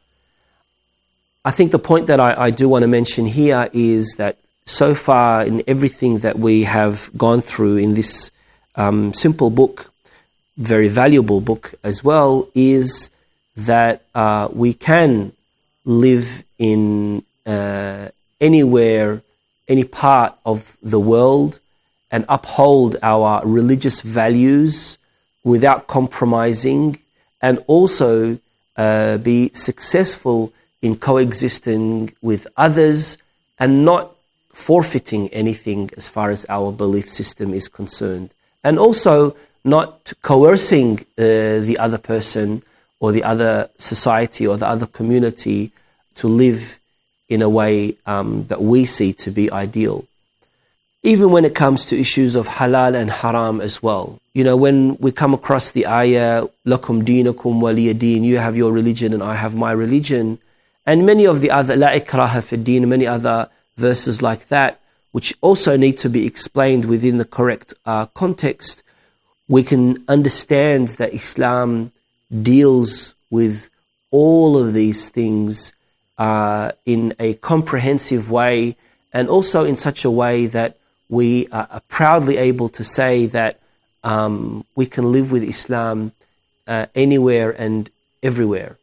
I think the point that I, I do want to mention here is that so far in everything that we have gone through in this um, simple book, very valuable book as well, is that uh, we can live in uh, anywhere, any part of the world, and uphold our religious values without compromising, and also uh, be successful in coexisting with others and not forfeiting anything as far as our belief system is concerned. And also not coercing uh, the other person or the other society or the other community to live in a way um, that we see to be ideal. Even when it comes to issues of halal and haram as well. You know, when we come across the ayah, lakum deenukum waliya deen, you have your religion and I have my religion, and many of the other, la ikraha fi deen, many other verses like that, which also need to be explained within the correct uh, context, we can understand that Islam deals with all of these things uh, in a comprehensive way, and also in such a way that we are proudly able to say that um, we can live with Islam uh, anywhere and everywhere.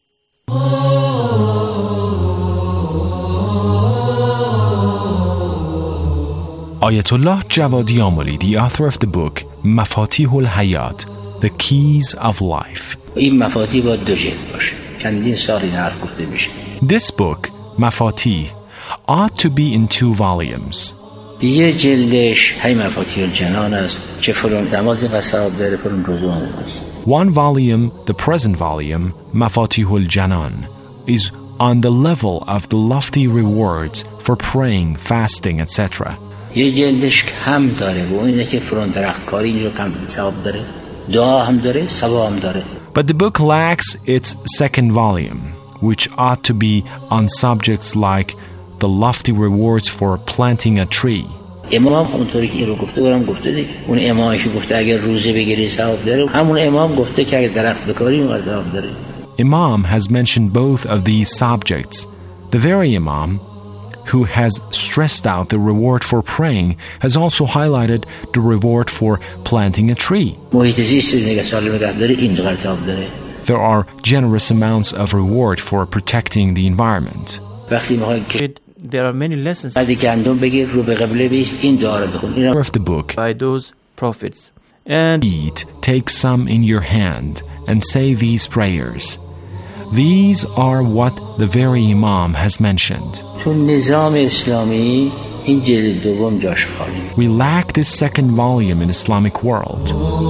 Ayatollah Javadi Amoli, the author of the book Mafatihul Hayat, The Keys of Life. This book, Mafatih, ought to be in two volumes. One volume, the present volume, Mafatihul Janan, is on the level of the lofty rewards for praying, fasting, et cetera. یه جلدش کم داره و اون اینه که فرون درختکاری اینجا کم ثواب داره دعا هم داره ثواب هم داره. But the book lacks its second volume, which ought to be on subjects like the lofty rewards for planting a tree. امام اونطوری که این رو گفته برام گفته دیگه اون امامش گفته اگر روزه بگیری ثواب داره همون امام گفته که اگر درخت بکاری اون ثواب داره. Imam has mentioned both of these subjects. The very Imam who has stressed out the reward for praying has also highlighted the reward for planting a tree. There are generous amounts of reward for protecting the environment. There are many lessons of the book by those prophets. And eat, take some in your hand and say these prayers. These are what the very Imam has mentioned. We lack this second volume in Islamic world.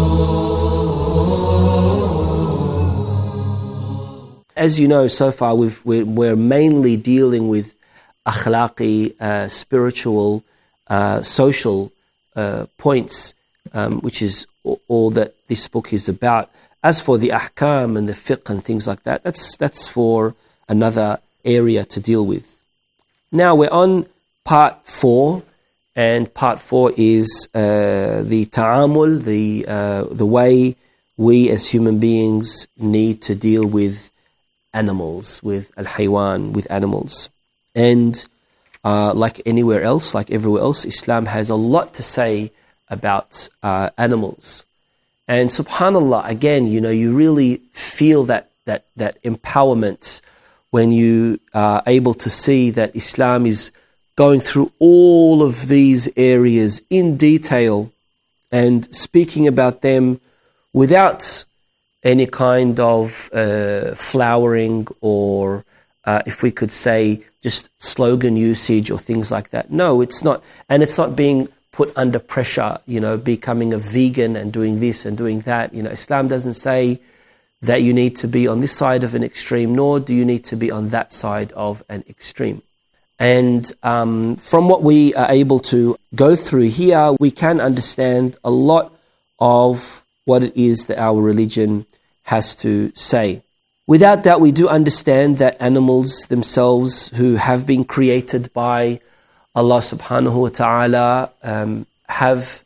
As you know, so far we've, we're, we're mainly dealing with akhlaqi, uh, spiritual, uh, social uh, points, um, which is all, all that this book is about. As for the ahkam and the fiqh and things like that, that's that's for another area to deal with. Now we're on part four, and part four is uh, the ta'amul, the uh, the way we as human beings need to deal with animals, with al-haywan, with animals. And uh, like anywhere else, like everywhere else, Islam has a lot to say about uh, animals. And subhanAllah, again, you know, you really feel that that that empowerment when you are able to see that Islam is going through all of these areas in detail and speaking about them without any kind of uh, flowering or, uh, if we could say, just slogan usage or things like that. No, it's not. And it's not being put under pressure, you know, becoming a vegan and doing this and doing that. You know, Islam doesn't say that you need to be on this side of an extreme, nor do you need to be on that side of an extreme. And um, from what we are able to go through here, we can understand a lot of what it is that our religion has to say. Without doubt, we do understand that animals themselves who have been created by Allah subhanahu wa ta'ala um, have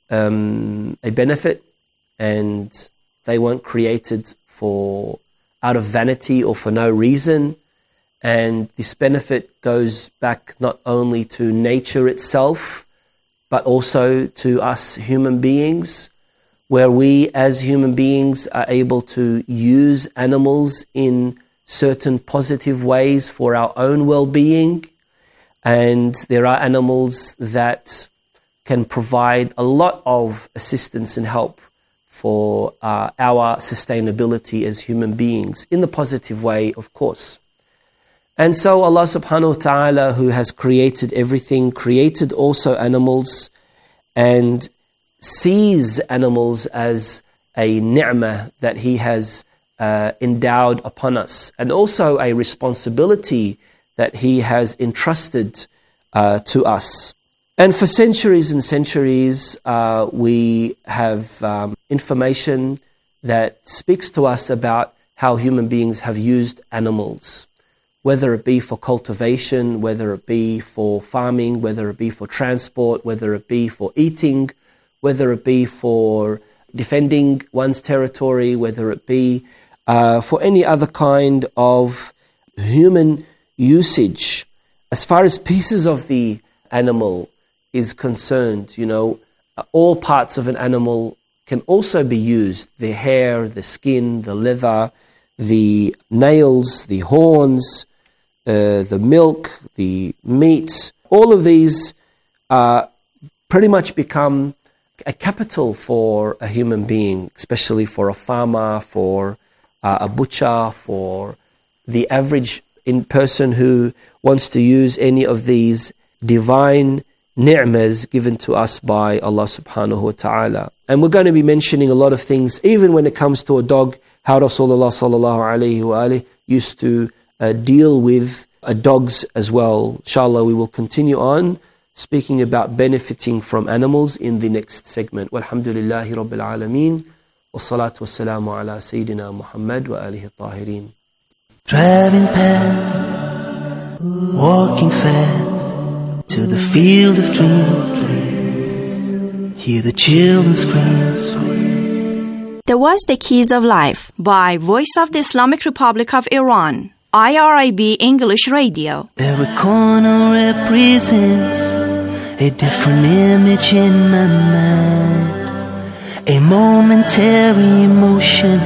um, a benefit, and they weren't created for out of vanity or for no reason. And this benefit goes back not only to nature itself, but also to us human beings, where we as human beings are able to use animals in certain positive ways for our own well-being. And there are animals that can provide a lot of assistance and help for uh, our sustainability as human beings, in the positive way, of course. And so Allah subhanahu wa ta'ala, who has created everything, created also animals, and sees animals as a ni'mah that He has uh, endowed upon us, and also a responsibility that He has entrusted uh, to us. And for centuries and centuries, uh, we have um, information that speaks to us about how human beings have used animals, whether it be for cultivation, whether it be for farming, whether it be for transport, whether it be for eating, whether it be for defending one's territory, whether it be uh, for any other kind of human usage. As far as pieces of the animal is concerned, you know, all parts of an animal can also be used. The hair, the skin, the leather, the nails, the horns, uh, the milk, the meat. All of these uh, pretty much become a capital for a human being, especially for a farmer, for uh, a butcher, for the average in person who wants to use any of these divine ni'mas given to us by Allah subhanahu wa ta'ala. And we're going to be mentioning a lot of things, even when it comes to a dog, how Rasulullah sallallahu alayhi wa alayhi used to uh, deal with uh, dogs as well. Inshallah, we will continue on speaking about benefiting from animals in the next segment. Walhamdulillahi Rabbil Alameen. Wassalatu wassalamu ala Sayyidina Muhammad wa alihi tahirin. Driving past, walking fast to the field of dreams. Hear the children scream. There was The Keys of Life by Voice of the Islamic Republic of Iran, I R I B English Radio. Every corner represents a different image in my mind. A momentary emotion,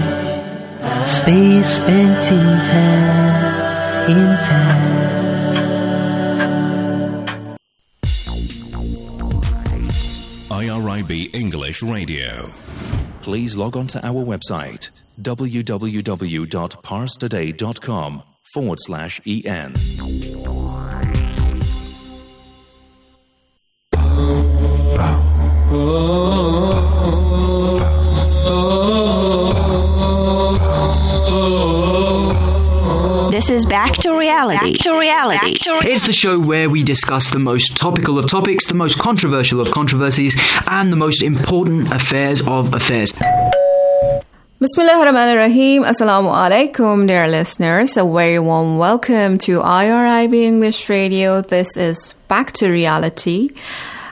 space spent in time, in time. I R I B English Radio. Please log on to our website www.parstoday.com forward slash en. This is Back to Reality. Back to Reality. It's the show where we discuss the most topical of topics, the most controversial of controversies, and the most important affairs of affairs. Bismillahir Rahmanir Rahim. Assalamu alaikum, dear listeners. A very warm welcome to I R I B English Radio. This is Back to Reality.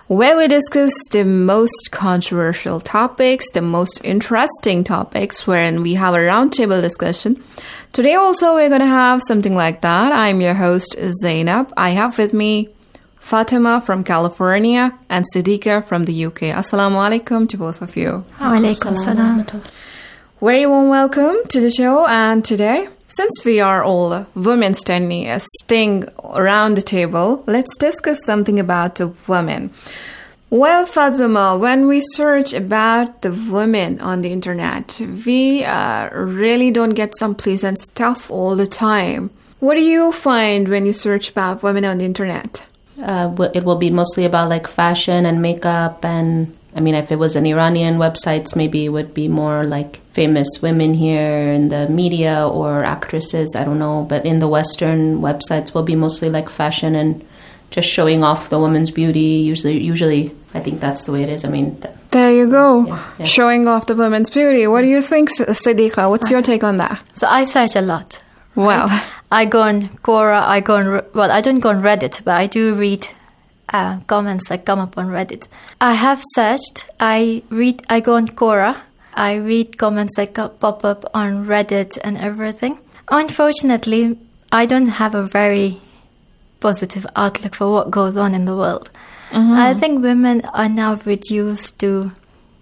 where we discuss the most controversial topics, the most interesting topics, wherein we have a roundtable discussion. Today also we're going to have something like that. I'm your host, Zainab. I have with me Fatima from California and Siddiqa from the U K. Assalamu alaikum to both of you. Wa alaikum salam. Very warm welcome to the show. And today, since we are all women standing, uh, staying around the table, let's discuss something about the women. Well, Fatima, when we search about the women on the internet, we uh, really don't get some pleasant stuff all the time. What do you find when you search about women on the internet? Uh, it will be mostly about like fashion and makeup, and I mean, if it was an Iranian websites, maybe it would be more like famous women here in the media or actresses, I don't know. But in the Western websites will be mostly like fashion and just showing off the woman's beauty. Usually, usually, I think that's the way it is. I mean, th- there you go, yeah, yeah. Showing off the woman's beauty. What do you think, Siddiqa? What's your take on that? So I search a lot. Well, right? I go on Quora, I go on, well, I don't go on Reddit, but I do read uh, comments that come up on Reddit. I have searched, I read, I go on Quora, I read comments that pop up on Reddit and everything. Unfortunately, I don't have a very positive outlook for what goes on in the world. Mm-hmm. I think women are now reduced to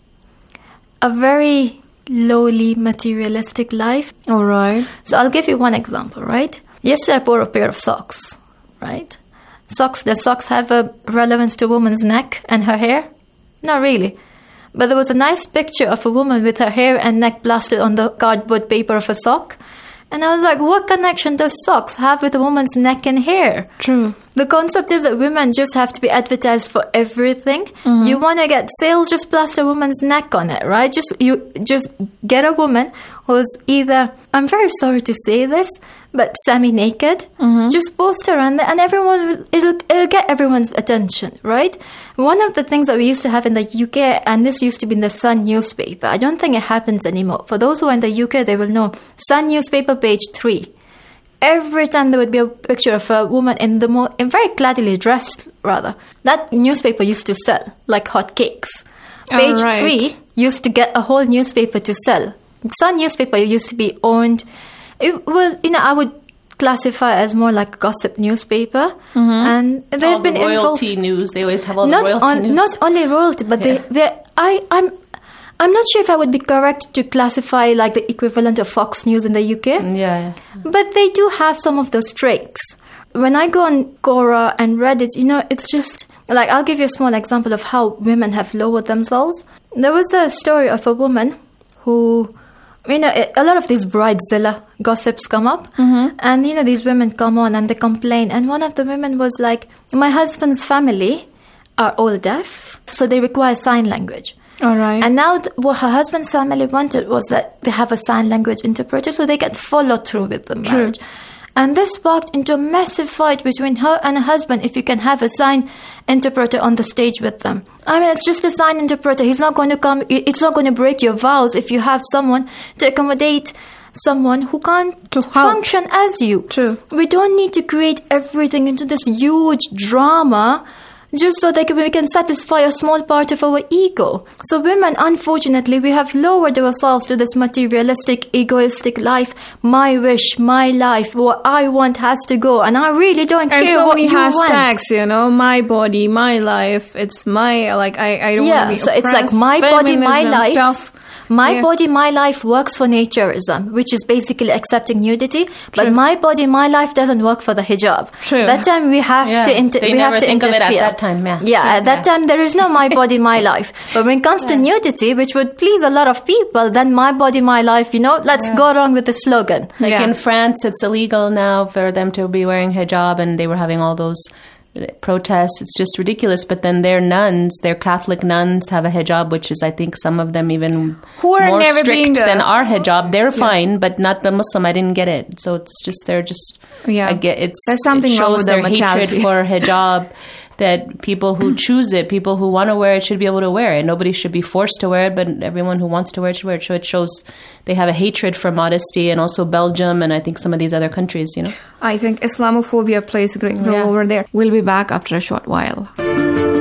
a very lowly materialistic life. All right. So I'll give you one example, right? Yesterday I bought a pair of socks, right? Socks, the socks have a relevance to a woman's neck and her hair? Not really. But there was a nice picture of a woman with her hair and neck plastered on the cardboard paper of a sock. And I was like, what connection does socks have with a woman's neck and hair? True. The concept is that women just have to be advertised for everything. Mm-hmm. You want to get sales, just plaster a woman's neck on it, right? Just you just get a woman who's either, I'm very sorry to say this, but semi-naked. Mm-hmm. Just post her on there and everyone, will, it'll, it'll get everyone's attention, right? One of the things that we used to have in the U K, and this used to be in the Sun newspaper, I don't think it happens anymore. For those who are in the U K, they will know. Sun newspaper, page three. Every time there would be a picture of a woman in the more, in very classily dressed, rather. That newspaper used to sell like hotcakes. Page right. three used to get a whole newspaper to sell. Sun newspaper used to be owned. It, well, you know, I would classify as more like a gossip newspaper, mm-hmm. and they've all been the royalty involved. news. They always have all not the royalty on, news. Not only royalty, but yeah. they, they, I, I'm. I'm not sure if I would be correct to classify like the equivalent of Fox News in the U K. Yeah, yeah. But they do have some of those traits. When I go on Quora and Reddit, you know, it's just, like, I'll give you a small example of how women have lowered themselves. There was a story of a woman who, you know, a lot of these bridezilla gossips come up. Mm-hmm. And, you know, these women come on and they complain. And one of the women was like, my husband's family are all deaf, so they require sign language. All right. And now th- what her husband's family wanted was that they have a sign language interpreter so they can follow through with the marriage. True. And this sparked into a massive fight between her and her husband if you can have a sign interpreter on the stage with them. I mean, it's just a sign interpreter. He's not going to come, it's not going to break your vows if you have someone to accommodate someone who can't to function as you. True. We don't need to create everything into this huge drama just so that we can satisfy a small part of our ego. So women, unfortunately, we have lowered ourselves to this materialistic, egoistic life. My wish, my life, what I want has to go. And I really don't and care so what many you hashtags, want. you know, my body, my life. It's my, like, I, I don't yeah, want to be so it's like oppressed, my body, my feminism life. Stuff. My yeah. body, my life works for naturism, which is basically accepting nudity. But True. my body, my life doesn't work for the hijab. True. That time we have yeah. to inter- they we never have to think interfere. of it at that time. Yeah, yeah, at that yeah. time there is no my body, my life. But when it comes yeah. to nudity, which would please a lot of people, then my body, my life. You know, let's yeah. go along with the slogan. Like yeah. in France, it's illegal now for them to be wearing hijab, and they were having all those protests. It's just ridiculous. But then their nuns, their Catholic nuns, have a hijab, which is, I think, some of them even Who are more never strict being, uh, than our hijab. They're yeah. fine, but not the Muslim. I didn't get it. So it's just they're just. Yeah, I get it's. There's something it wrong shows with their their hatred mentality. for hijab. That people who choose it, people who want to wear it, should be able to wear it. Nobody should be forced to wear it, but everyone who wants to wear it should wear it. So it shows they have a hatred for modesty, and also Belgium, and I think some of these other countries, you know. I think Islamophobia plays a great role Yeah. over there. We'll be back after a short while.